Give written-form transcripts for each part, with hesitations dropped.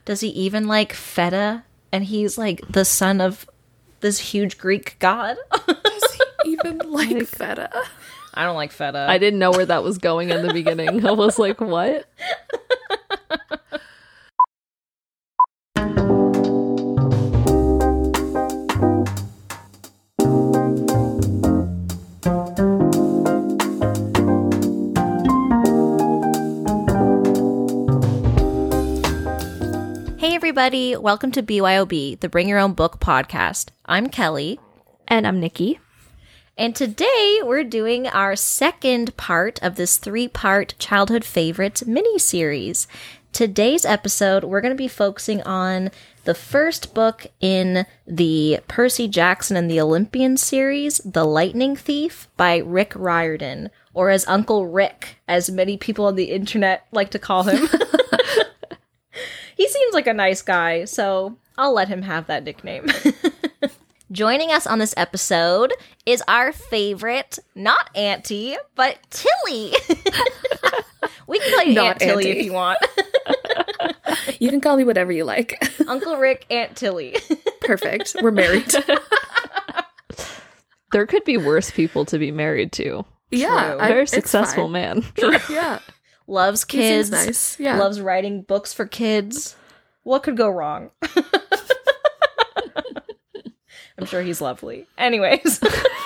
Does he even like feta? And he's like the son of this huge Greek god. Does he even like feta? I don't like feta. I didn't know where that was going in the beginning. I was like, what? Hey everybody, welcome to BYOB, the Bring Your Own Book podcast. I'm Kelly. And I'm Nikki. And today we're doing our second part of this 3-part childhood favorites mini-series. Today's episode, we're going to be focusing on the first book in the Percy Jackson and the Olympian series, The Lightning Thief by Rick Riordan, or as Uncle Rick, as many people on the internet like to call him. He seems like a nice guy, so I'll let him have that nickname. Joining us on this episode is our favorite, not Auntie, but Tilly. We can call you Aunt Tilly if you want. You can call me whatever you like. Uncle Rick, Aunt Tilly. Perfect. We're married. There could be worse people to be married to. Yeah. Very successful man. Yeah. Loves kids. Nice. Yeah. Loves writing books for kids. What could go wrong? I'm sure he's lovely. Anyways.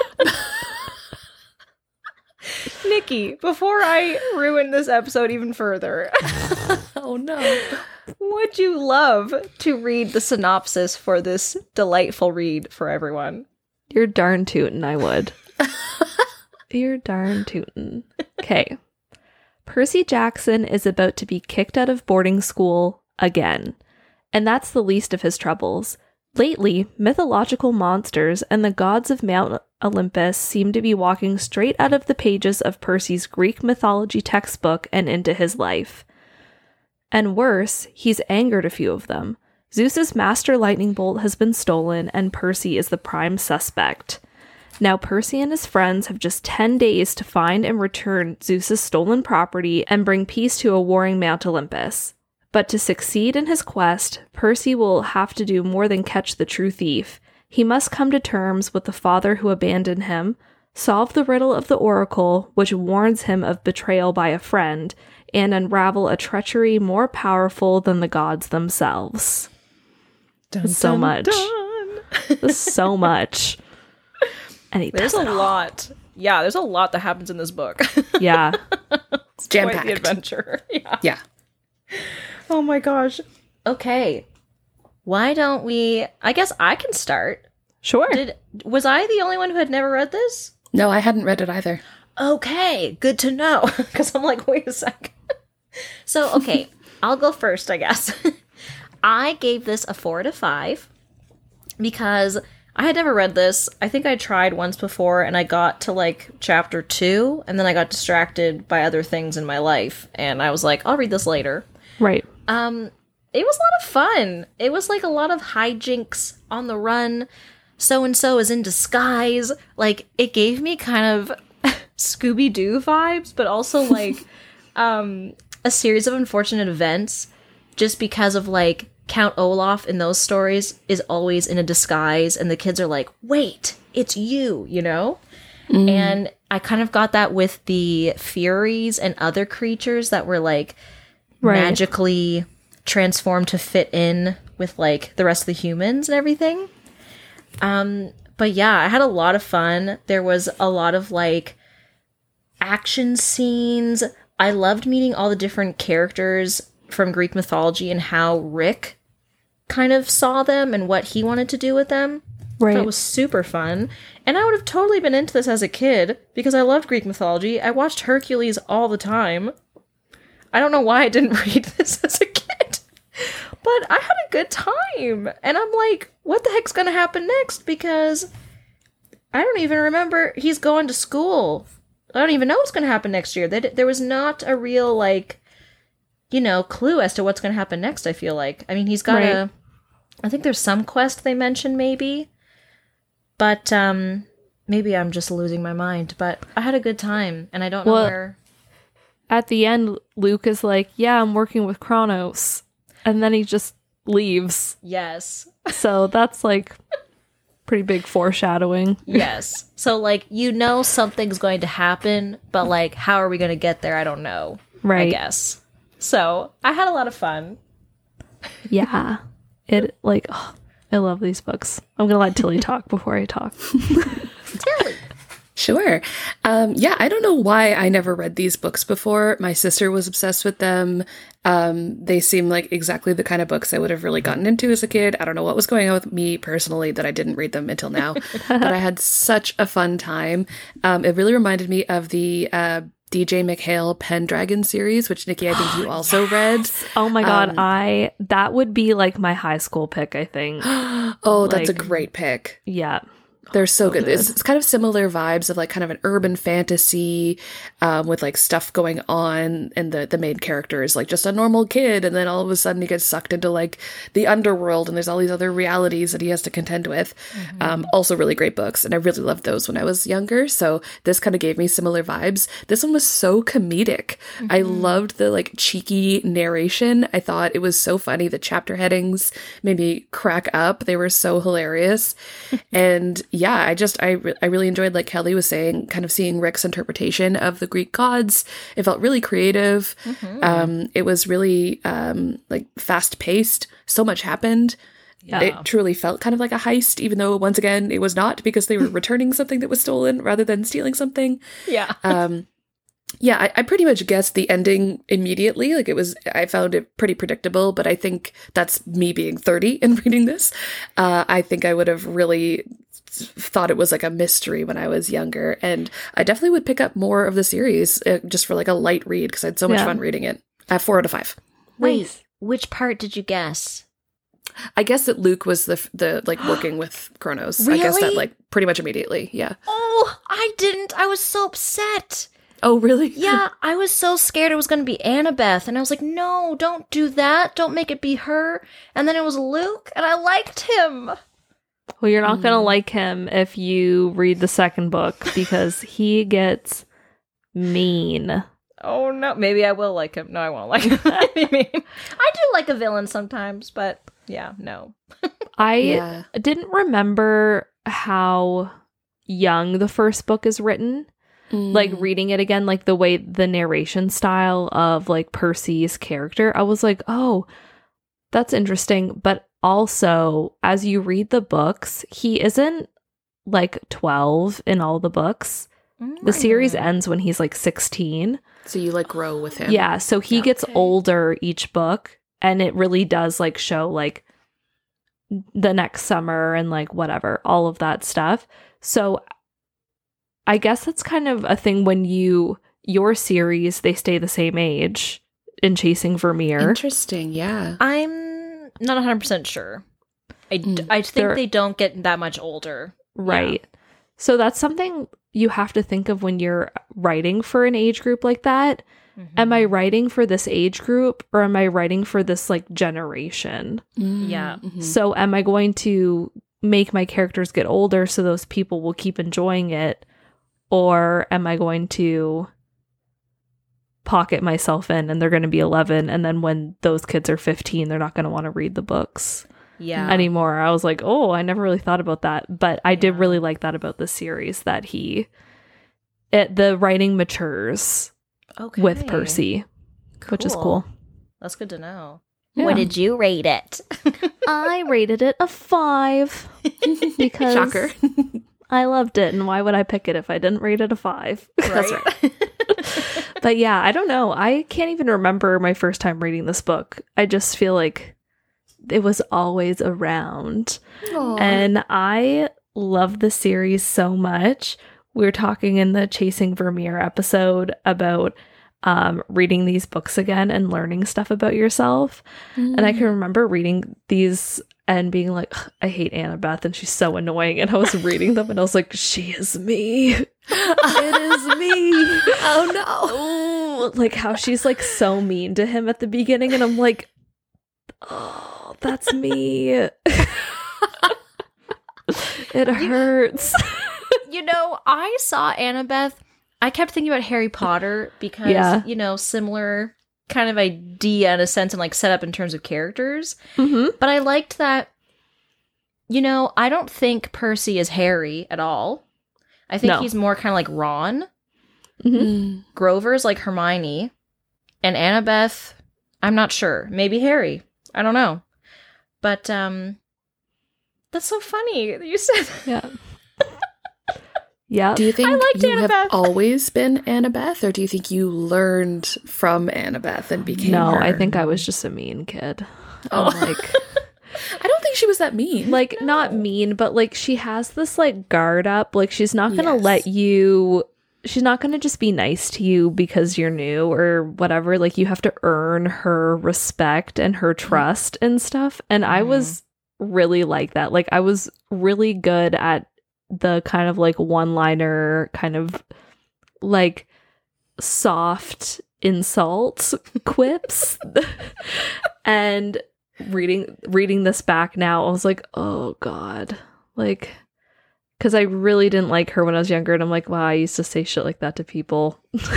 Nikki, before I ruin this episode even further. Oh no. Would you love to read the synopsis for this delightful read for everyone? You're darn tootin', I would. You're darn tootin'. Okay. Percy Jackson is about to be kicked out of boarding school again, and that's the least of his troubles. Lately, mythological monsters and the gods of Mount Olympus seem to be walking straight out of the pages of Percy's Greek mythology textbook and into his life. And worse, he's angered a few of them. Zeus's master lightning bolt has been stolen, and Percy is the prime suspect. Now, Percy and his friends have just 10 days to find and return Zeus's stolen property and bring peace to a warring Mount Olympus. But to succeed in his quest, Percy will have to do more than catch the true thief. He must come to terms with the father who abandoned him, solve the riddle of the oracle, which warns him of betrayal by a friend, and unravel a treachery more powerful than the gods themselves. Dun, so dun, much. Dun. So much. And there's a lot. Yeah, there's a lot that happens in this book. Yeah. It's jam-packed. Quite the adventure. Yeah. Oh my gosh. Okay. Why don't we... I guess I can start. Sure. Was I the only one who had never read this? No, I hadn't read it either. Okay, good to know. Because I'm like, wait a sec. So, okay, I'll go first, I guess. I gave this a 4 to 5 because I had never read this. I think I tried once before and I got to like chapter 2 and then I got distracted by other things in my life and I was like, I'll read this later. Right. It was a lot of fun. It was like a lot of hijinks on the run. So-and-so is in disguise. Like, it gave me kind of Scooby-Doo vibes, but also like a series of unfortunate events just because of like Count Olaf in those stories is always in a disguise and the kids are like, wait, it's you, you know? Mm. And I kind of got that with the Furies and other creatures that were like magically transformed to fit in with like the rest of the humans and everything. But yeah, I had a lot of fun. There was a lot of like action scenes. I loved meeting all the different characters from Greek mythology and how Rick kind of saw them and what he wanted to do with them. Right. That was super fun. And I would have totally been into this as a kid because I loved Greek mythology. I watched Hercules all the time. I don't know why I didn't read this as a kid. But I had a good time. And I'm like, what the heck's going to happen next? Because I don't even remember. He's going to school. I don't even know what's going to happen next year. There was not a real, like, you know, clue as to what's going to happen next, I feel like. I mean, he's got I think there's some quest they mentioned, maybe. But, maybe I'm just losing my mind. But I had a good time, and I don't know where... At the end, Luke is like, yeah, I'm working with Kronos. And then he just leaves. Yes. So that's like pretty big foreshadowing. Yes. So, like, you know something's going to happen, but, like, how are we going to get there? I don't know. Right. I guess. So, I had a lot of fun. Yeah. It, like, oh, I love these books. I'm going to let Tilly talk before I talk. Tilly. Sure. Yeah, I don't know why I never read these books before. My sister was obsessed with them. They seem like exactly the kind of books I would have really gotten into as a kid. I don't know what was going on with me personally that I didn't read them until now, but I had such a fun time. It really reminded me of the DJ McHale Pendragon series, which Nikki, I think you also read. Oh my God. That would be like my high school pick, I think. Oh, that's a great pick. Yeah. They're so good. It's kind of similar vibes of like kind of an urban fantasy with like stuff going on, and the main character is like just a normal kid, and then all of a sudden he gets sucked into like the underworld, and there's all these other realities that he has to contend with. Also really great books, and I really loved those when I was younger, so this kind of gave me similar vibes. This one was so comedic. I loved the like cheeky narration. I thought it was so funny. The chapter headings made me crack up. They were so hilarious. And yeah, I really enjoyed, like Kelly was saying, kind of seeing Rick's interpretation of the Greek gods. It felt really creative. It was really like fast paced. So much happened. Yeah. It truly felt kind of like a heist, even though once again it was not, because they were returning something that was stolen rather than stealing something. Yeah. Yeah, I pretty much guessed the ending immediately. Like I found it pretty predictable, but I think that's me being 30 and reading this. I think I would have really thought it was like a mystery when I was younger, and I definitely would pick up more of the series just for like a light read because I had so much fun reading it. 4 out of 5. Wait, which part did you guess? I guess that Luke was the like working with Kronos. Really? I guess that like pretty much immediately. Yeah. Oh, I didn't. I was so upset. Oh, really? Yeah, I was so scared it was going to be Annabeth, and I was like, no, don't do that. Don't make it be her. And then it was Luke, and I liked him. Well, you're not going to like him if you read the second book, because he gets mean. Oh, no. Maybe I will like him. No, I won't like him. I do like a villain sometimes, but yeah, no. I didn't remember how young the first book is written. Like reading it again, like the way the narration style of like Percy's character, I was like, oh, that's interesting. But also, as you read the books, he isn't like 12 in all the books. The series ends when he's like 16. So you like grow with him. Yeah, so he gets older each book, and it really does like show like the next summer and like whatever, all of that stuff. So I guess that's kind of a thing when your series, they stay the same age in Chasing Vermeer. Interesting, yeah. I'm not 100% sure. I think they don't get that much older. Right. Yeah. So that's something you have to think of when you're writing for an age group like that. Am I writing for this age group, or am I writing for this like generation? Yeah. So am I going to make my characters get older so those people will keep enjoying it? Or am I going to pocket myself in and they're going to be 11, and then when those kids are 15, they're not going to want to read the books anymore? I was like, oh, I never really thought about that. But I did really like that about the series, that the writing matures with Percy, which is cool. That's good to know. Yeah. What did you rate it? I rated it a 5 because Shocker. I loved it, and why would I pick it if I didn't rate it a 5? That's right. But yeah, I don't know. I can't even remember my first time reading this book. I just feel like it was always around. Aww. And I love the series so much. We were talking in the Chasing Vermeer episode about reading these books again and learning stuff about yourself. And I can remember reading these and being like, I hate Annabeth and she's so annoying. And I was reading them and I was like, she is me. It is me. Oh no. Like how she's like so mean to him at the beginning. And I'm like, oh, that's me. It hurts. You know, I saw Annabeth. I kept thinking about Harry Potter because, you know, similar kind of idea in a sense and like set up in terms of characters. Mm-hmm. But I liked that, I don't think Percy is Harry at all. I think No. he's more kind of like Ron. Mm-hmm. Grover's like Hermione. And Annabeth, I'm not sure. Maybe Harry. I don't know. But that's so funny that you said that. Yeah. Yeah. Do you think I liked you have Annabeth. always been Annabeth, or do you think you learned from Annabeth and became No, her? I think I was just a mean kid. Oh. Like, I don't think she was that mean. like not mean, but like she has this like guard up. Like she's not gonna Yes. let you. She's not gonna just be nice to you because you're new or whatever. Like you have to earn her respect and her trust and stuff. And I was really like that. Like I was really good at the kind of like one-liner kind of like soft insult quips. And reading this back now, I was like, oh god, like, because I really didn't like her when I was younger, and I'm like, wow, I used to say shit like that to people.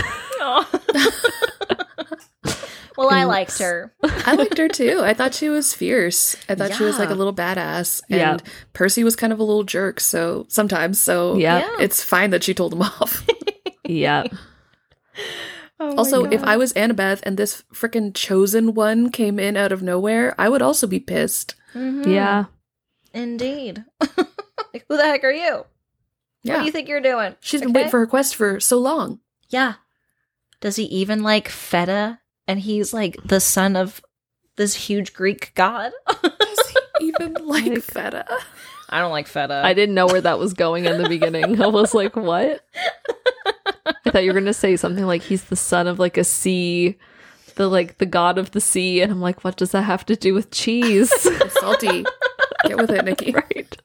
Well, I liked her. I liked her too. I thought she was fierce. I thought she was like a Yeah. little badass. Yeah. And Percy was kind of a little jerk, so sometimes. So Yeah. it's fine that she told him off. Yeah. Oh my Also, if God. I was Annabeth and this freaking chosen one came in out of nowhere, I would also be pissed. Mhm. Yeah. Indeed. Like, who the heck are you? What Yeah. do you think you're doing? She's been Okay? waiting for her quest for so long. Yeah. Does he even like feta? And he's like the son of this huge Greek god? Does he even like Like- feta? I don't like feta. I didn't know where that was going in the beginning. I was like, what? I thought you were gonna say something like he's the son of like a sea, the god of the sea, and I'm like, what does that have to do with cheese? It's salty. Get with it, Nikki. Right.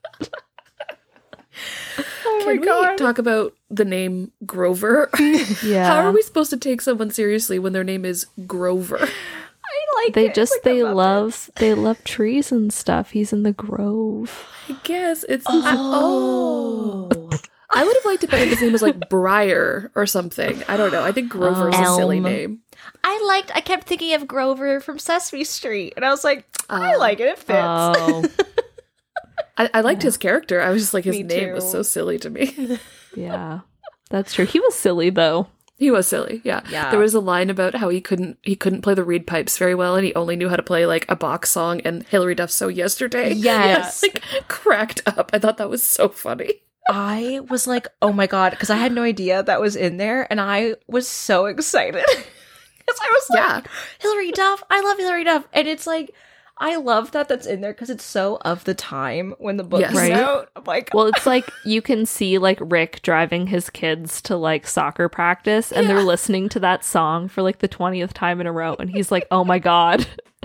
Oh Can we talk about the name Grover? Yeah. How are we supposed to take someone seriously when their name is Grover? I like They it. just Like, they I love trees and stuff. He's in the grove. I guess it's Oh. I would have liked it better if his name was like Briar or something. I don't know. I think Grover is a silly Elm. name. I kept thinking of Grover from Sesame Street, and I was like, I Oh. like it. It fits. Oh, I liked his character. I was just like, his Me name was too. so silly to me. yeah, that's true. He was silly though. He was silly. Yeah. Yeah. There was a line about how he couldn't play the reed pipes very well, and he only knew how to play like a Bach song and Hilary Duff So Yesterday. Yes. Like cracked up. I thought that was so funny. I was like, oh my God, because I had no idea that was in there, and I was so excited. Because I was like, Yeah. Hilary Duff, I love Hilary Duff. And it's like, I love that that's in there because it's so of the time when the book Yes. was Right. out. I'm like, Well, it's like you can see like Rick driving his kids to like soccer practice, and they're listening to that song for like the 20th time in a row, and he's like, "Oh my god,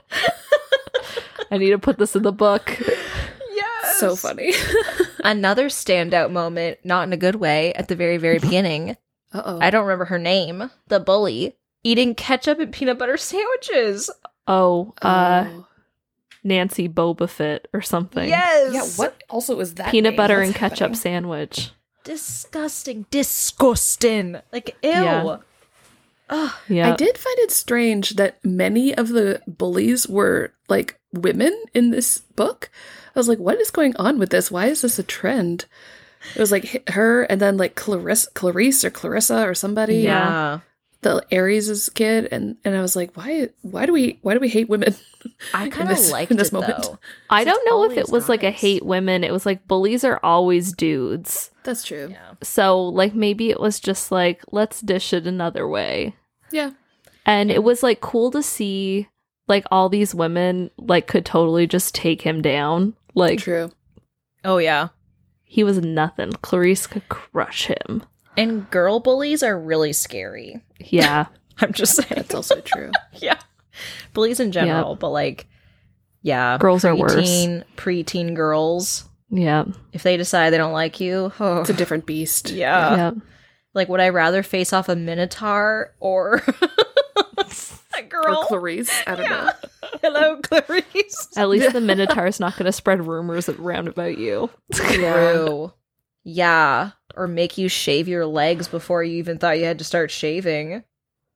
I need to put this in the book." yes. So funny. Another standout moment, not in a good way, at the very, very beginning. Uh-oh. I don't remember her name. The bully eating ketchup and peanut butter sandwiches. Oh, Oh. Nancy Boba Fett or something. Yes. Yeah, what also is that Peanut name? butter What's and ketchup happening? sandwich. Disgusting. Disgusting. Like, ew. Yeah. Ugh. Yeah. I did find it strange that many of the bullies were like women in this book. I was like, what is going on with this? Why is this a trend? It was like her and then like Clarice or Clarissa or somebody. Yeah. The Aries' kid, and I was like, why do we hate women? I kind in of this- liked in this it, moment. though. I don't know if it always was like a guys. hate women. It was like bullies are always dudes. That's true. Yeah. So like maybe it was just like let's dish it another way. Yeah. And it was like cool to see like all these women like could totally just take him down. Like True. Oh, yeah. he was nothing. Clarice could crush him. And girl bullies are really scary. Yeah. I'm just saying. That's also true. Yeah. Bullies in general, but like, yeah. Girls are worse. Preteen girls. Yeah. If they decide they don't like you, oh, It's a different beast. yeah. Yeah. Like, would I rather face off a minotaur or a girl? Or Clarice. I don't know. Hello, Clarice. At least the Minotaur's not going to spread rumors around about you. True. Yeah. Or make you shave your legs before you even thought you had to start shaving.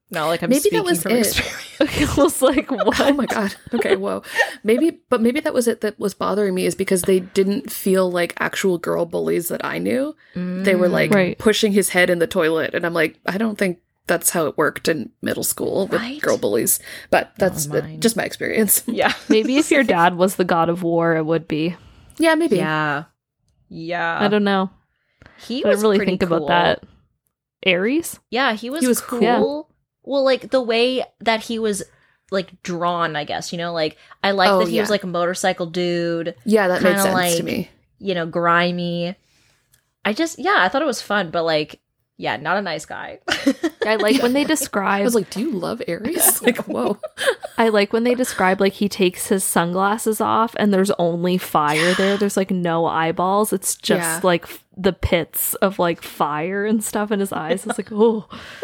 Not like I'm Maybe that speaking was from it. experience. I was like, what? Oh my god. Okay, whoa. Maybe that was it that was bothering me, is because they didn't feel like actual girl bullies that I knew. They were like Right. pushing his head in the toilet, and I'm like, I don't think that's how it worked in middle school with Right? girl bullies. But that's mine. just my experience. Yeah. Maybe if your dad was the god of war, it would be. Yeah, maybe. Yeah. Yeah. I don't know. He I was didn't really pretty think about cool. that. Aries? Yeah, he was cool. cool. Well, like the way that he was like drawn, I guess, you know, like I like Oh, that he yeah. was like a motorcycle dude, Yeah, that makes Kinda sense to like- me. you know, grimy. I thought it was fun, but like, yeah, not a nice guy. I like when they I describe was like, do you love Aries? Like, whoa. I like when they describe like he takes his sunglasses off and there's only fire there. There's like no eyeballs. It's just Yeah. like the pits of like fire and stuff in his eyes. It's like, oh.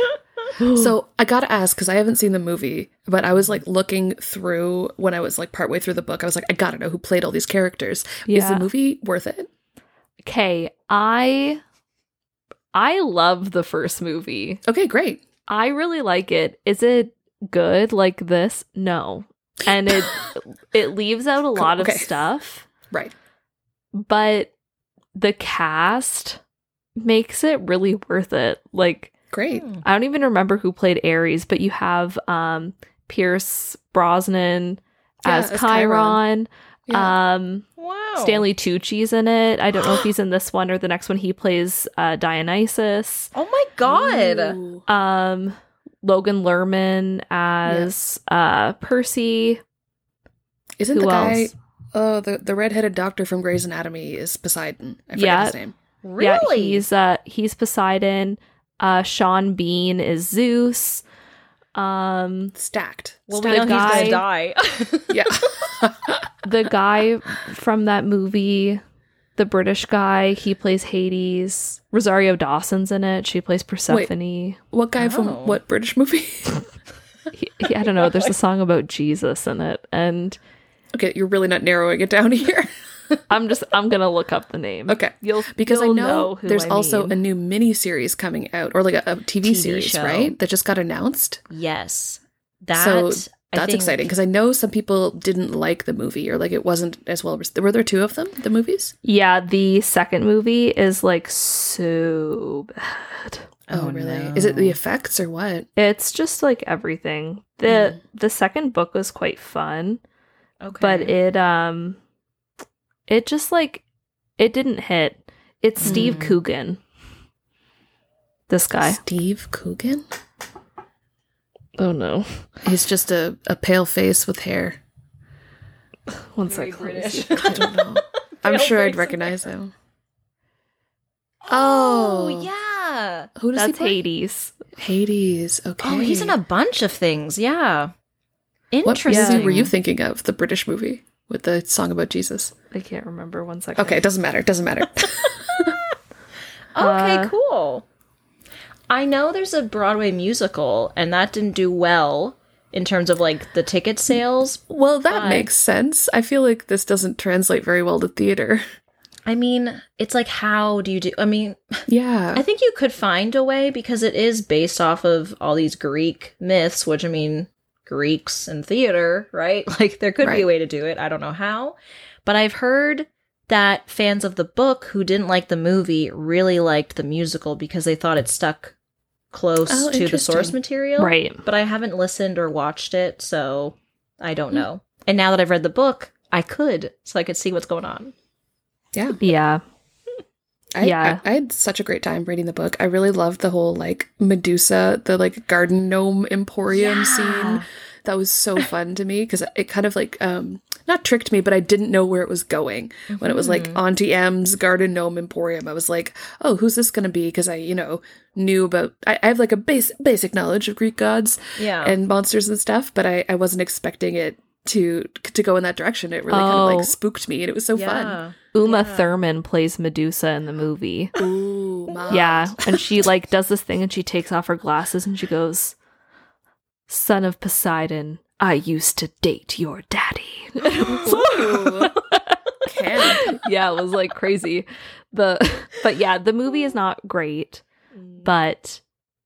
So I gotta ask, because I haven't seen the movie, but I was like looking through when I was like partway through the book. I was like, I gotta know who played all these characters. Is Yeah. the movie worth it? Okay, I love the first movie. Okay, great. I really like it. Is it good like this? No. And it leaves out a lot of Okay. stuff, Right. but the cast makes it really worth it. Like Great. I don't even remember who played Ares, but you have Pierce Brosnan Yeah, as as Chiron. Yeah. Wow. Stanley Tucci's in it. I don't know if he's in this one or the next one. He plays Dionysus. Oh my god. Ooh. Logan Lerman as Percy. Isn't Who the guy else? oh the redheaded doctor from Grey's Anatomy is Poseidon. I forget Yeah. his name. Really? Yeah, he's Poseidon. Sean Bean is Zeus. Stacked. well, the we know he's guy- gonna die. Yeah. The guy from that movie, the British guy, he plays Hades. Rosario Dawson's in it. She plays Persephone. What guy Oh. from what British movie? I don't know. There's a song about Jesus in it, and Okay, you're really not narrowing it down here. I'm gonna look up the name. Okay. You'll Because I you'll know who there's I also mean. a new mini series coming out, or like a TV, series, show. right? That just got announced. Yes. That So I that's think- exciting, because I know some people didn't like the movie, or like it wasn't as well. Were there two of them, the movies? Yeah, the second movie is like so bad. Oh, Oh, really? no. Is it the effects or what? It's just like everything. The second book was quite fun, Okay. but it just like it didn't hit. It's Steve Coogan. This guy. Steve Coogan? Oh no. He's just a pale face with hair. One Very second. let me British. see. I don't know. I'm Pale sure face I'd with recognize him. Oh, Oh, yeah. Who does he That's play? Hades. Hades. Okay. Oh, he's in a bunch of things. Yeah. What Interesting. movie were you thinking of? The British movie with the song about Jesus. I can't remember. 1 second. Okay, it doesn't matter. It doesn't matter. Okay, cool. I know there's a Broadway musical, and that didn't do well in terms of like the ticket sales. Well, that But- makes sense. I feel like this doesn't translate very well to theater. I mean, it's like, how do you do? I mean, Yeah. I think you could find a way because it is based off of all these Greek myths, which I mean, Greeks and theater, right? Like, there could be a Right. way to do it. I don't know how. But I've heard that fans of the book who didn't like the movie really liked the musical because they thought it stuck close Oh, to the source interesting. material. Right. But I haven't listened or watched it, so I don't know. And now that I've read the book, I could, so I could see what's going on. yeah. Yeah. I had such a great time reading the book. I really loved the whole like Medusa, the like garden gnome emporium scene. That was so fun to me because it kind of like not tricked me, but I didn't know where it was going. When it was like Auntie M's garden gnome emporium, I was like, oh, who's this gonna be? Because I, knew about I have like a basic knowledge of Greek gods Yeah. and monsters and stuff, but I wasn't expecting it to go in that direction. It really kind of Oh. like spooked me, and it was so fun. Uma Thurman plays Medusa in the movie. Ooh, my. Yeah, and she like does this thing and she takes off her glasses and she goes, "Son of Poseidon, I used to date your daddy." Ooh. Camp. Yeah, it was like crazy. But yeah, the movie is not great, but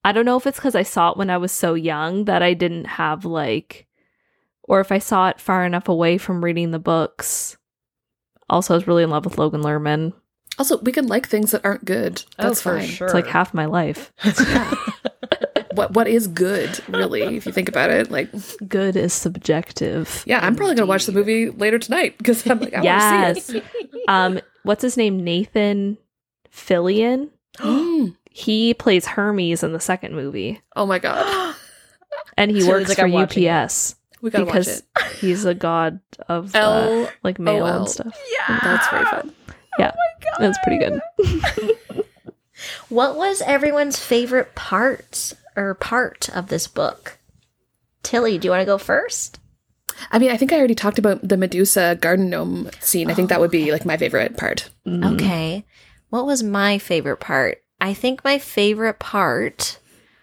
I don't know if it's because I saw it when I was so young that I didn't have like, or if I saw it far enough away from reading the books. Also, I was really in love with Logan Lerman. Also, we can like things that aren't good. That's for fine. sure. It's like half my life. Yeah. What is good, really, if you think about it? Like, Good is subjective. yeah, I'm probably going to watch the movie later tonight because I'm like, I want to see it. What's his name? Nathan Fillion. He plays Hermes in the second movie, Oh my god. and he So works it's like for I'm watching UPS We got to watch because it. he's a god of L- like mail OL. and stuff. Yeah. That's very fun. Yeah, that's pretty good. What was everyone's favorite part of this book? Tilly, do you want to go first? I mean, I think I already talked about the Medusa garden gnome scene. I think that would be like my favorite part. Okay. What was my favorite part? I think my favorite part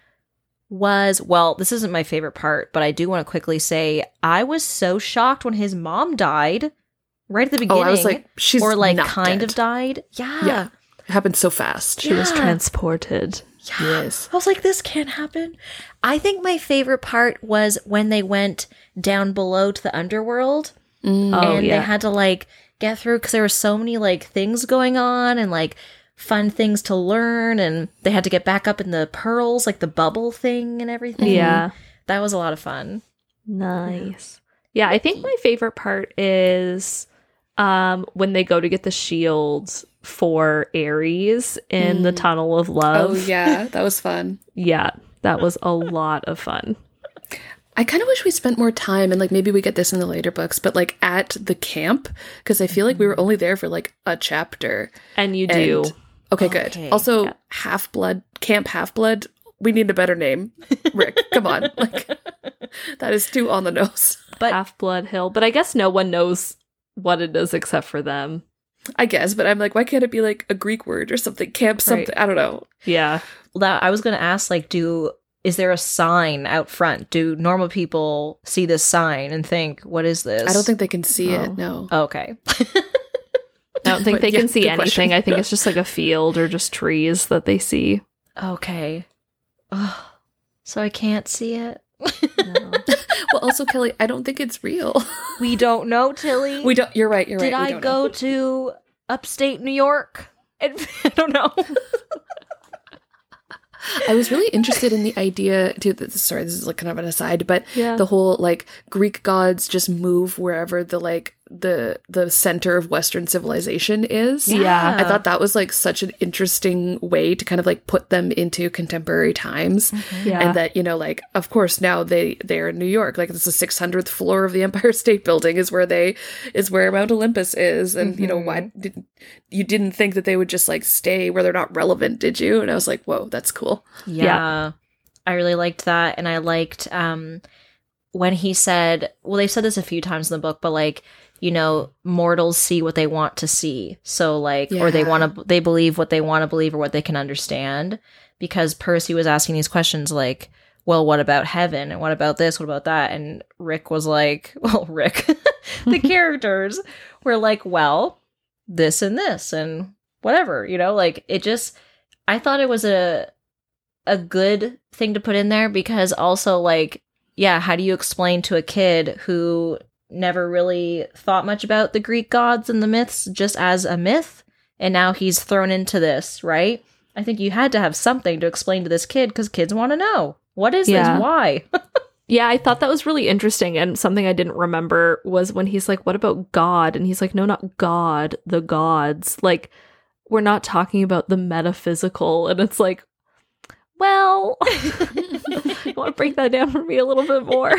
was, well, this isn't my favorite part, but I do want to quickly say I was so shocked when his mom died right at the beginning. Oh, I was like, she's or like not kind dead. of died. Yeah. Yeah. It happened so fast. She was Yeah. transported. Yes. I was like, this can't happen. I think my favorite part was when they went down below to the underworld Oh and yeah, they had to like get through because there were so many like things going on and like fun things to learn, and they had to get back up in the pearls, like the bubble thing and everything. yeah. That was a lot of fun. Nice. Yeah, I think my favorite part is when they go to get the shields for Ares in the Tunnel of Love. Oh, yeah. That was fun. Yeah, that was a lot of fun. I kind of wish we spent more time, and like maybe we get this in the later books, but like at the camp, because I feel like we were only there for like a chapter. And you do. And- okay, Okay. good. Also, Yeah. Half-Blood, Camp Half-Blood, we need a better name. Rick, come on. Like, that is too on the nose. But Half-Blood Hill. But I guess no one knows what it is except for them. I guess, but I'm like, why can't it be like a Greek word or something? Camp something. Right. I don't know. Yeah. I was going to ask, like, is there a sign out front? Do normal people see this sign and think, what is this? I don't think they can see Oh. it. No. Okay. I don't think But they yeah, can see good anything. question. I think it's just like a field or just trees that they see. Okay. Ugh. So I can't see it. No. Well, also, Kelly, I don't think it's real. We don't know, Tilly. We don't. You're right. You're Did right. we I don't go know. to upstate New York? I don't know. I was really interested in the idea too. Sorry, this is like kind of an aside, but Yeah. the whole like Greek gods just move wherever the center of Western civilization is. Yeah. I thought that was like such an interesting way to kind of like put them into contemporary times. Yeah. And that, you know, like, of course, now they're in New York. Like, it's the 600th floor of the Empire State Building is where Mount Olympus is. And, you know, why didn't think that they would just like stay where they're not relevant, did you? And I was like, whoa, that's cool. Yeah. I really liked that. And I liked when he said, well, they said this a few times in the book, but like, you know, mortals see what they want to see. So like, or they believe what they want to believe or what they can understand. Because Percy was asking these questions like, well, what about heaven? And what about this? What about that? And Rick was like, well, Rick, the characters were like, well, this and this and whatever, you know, like it just, I thought it was a good thing to put in there because also like, yeah, how do you explain to a kid who never really thought much about the Greek gods and the myths just as a myth, and now he's thrown into this, right? I think you had to have something to explain to this kid because kids want to know, what is Yeah. this? Why? Yeah, I thought that was really interesting. And something I didn't remember was when he's like, what about God? And he's like, no, not God, the gods. Like, we're not talking about the metaphysical. And it's like, well, you want to break that down for me a little bit more?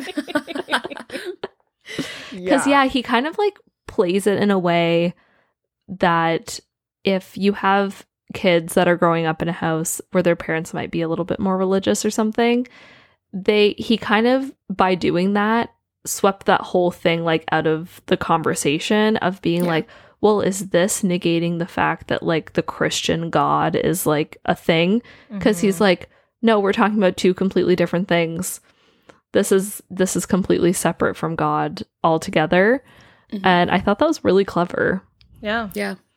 Because, yeah, he kind of like plays it in a way that if you have kids that are growing up in a house where their parents might be a little bit more religious or something, he kind of, by doing that, swept that whole thing like out of the conversation of being like, well, is this negating the fact that like the Christian God is like a thing? Because he's like, no, we're talking about two completely different things. This is completely separate from God altogether. And I thought that was really clever. Yeah. Yeah.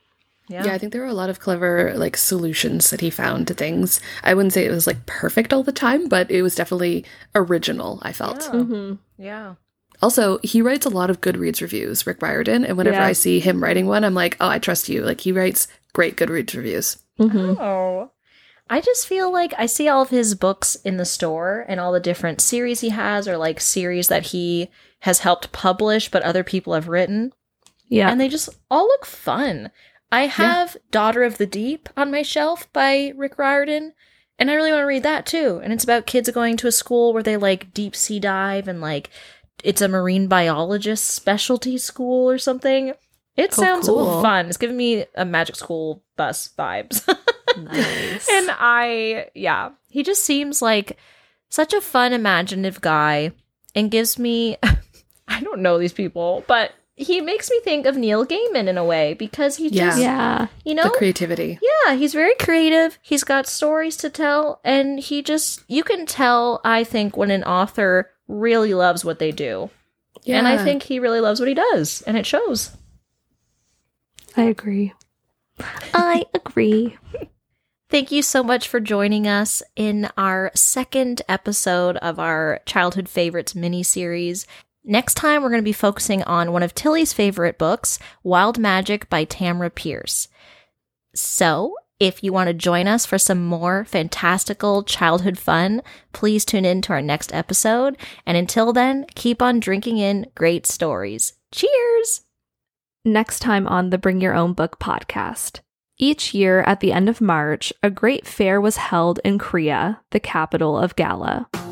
Yeah, I think there were a lot of clever like solutions that he found to things. I wouldn't say it was like perfect all the time, but it was definitely original, I felt. Yeah. Mm-hmm. Yeah. Also, he writes a lot of Goodreads reviews, Rick Riordan, and whenever I see him writing one, I'm like, oh, I trust you. Like, he writes great Goodreads reviews. Mm-hmm. Oh. I just feel like I see all of his books in the store and all the different series he has, or like series that he has helped publish but other people have written. Yeah. And they just all look fun. I have Daughter of the Deep on my shelf by Rick Riordan, and I really want to read that too. And it's about kids going to a school where they like deep sea dive, and like it's a marine biologist specialty school or something. It sounds cool. fun. It's giving me a Magic School Bus vibes. Nice. And he just seems like such a fun, imaginative guy, and gives me, I don't know these people, but he makes me think of Neil Gaiman in a way, because he just, you know, The creativity. yeah, he's very creative. He's got stories to tell, and he just, you can tell, I think, when an author really loves what they do. Yeah. And I think he really loves what he does, and it shows. I agree. I agree. Thank you so much for joining us in our second episode of our Childhood Favorites mini-series. Next time, we're going to be focusing on one of Tilly's favorite books, Wild Magic by Tamra Pierce. So, if you want to join us for some more fantastical childhood fun, please tune in to our next episode. And until then, keep on drinking in great stories. Cheers! Next time on the Bring Your Own Book podcast. Each year at the end of March, a great fair was held in Korea, the capital of Gala.